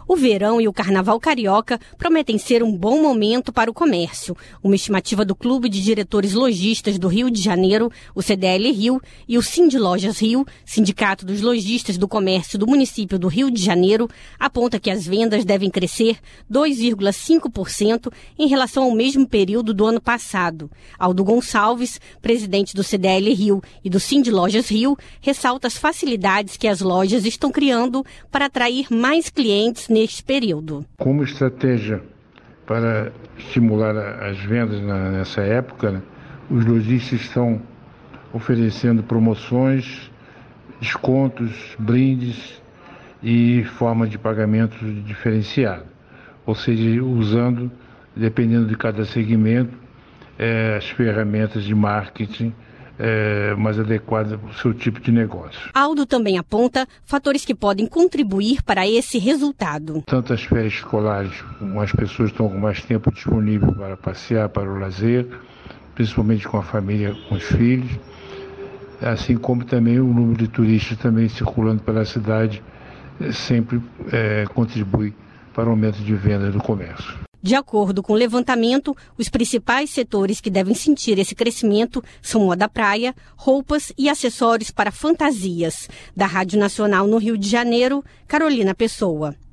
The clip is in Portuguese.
O verão e o carnaval carioca prometem ser um bom momento para o comércio. Uma estimativa do Clube de Diretores Lojistas do Rio de Janeiro, o CDL Rio, e o Sindlojas Rio, Sindicato dos Lojistas do Comércio do município do Rio de Janeiro, aponta que as vendas devem crescer 2,5% em relação ao mesmo período do ano passado. Aldo Gonçalves, presidente do CDL Rio e do Sindlojas Rio, ressalta as facilidades que as lojas estão criando para atrair mais clientes neste período. Como estratégia para estimular as vendas nessa época, os lojistas estão oferecendo promoções, descontos, brindes e forma de pagamento diferenciada. Ou seja, usando, dependendo de cada segmento, as ferramentas de marketing mais adequada para o seu tipo de negócio. Aldo também aponta fatores que podem contribuir para esse resultado. Tanto as férias escolares, como as pessoas estão com mais tempo disponível para passear, para o lazer, principalmente com a família, com os filhos, assim como também o número de turistas também circulando pela cidade sempre contribui para o aumento de venda do comércio. De acordo com o levantamento, os principais setores que devem sentir esse crescimento são moda praia, roupas e acessórios para fantasias. Da Rádio Nacional no Rio de Janeiro, Carolina Pessoa.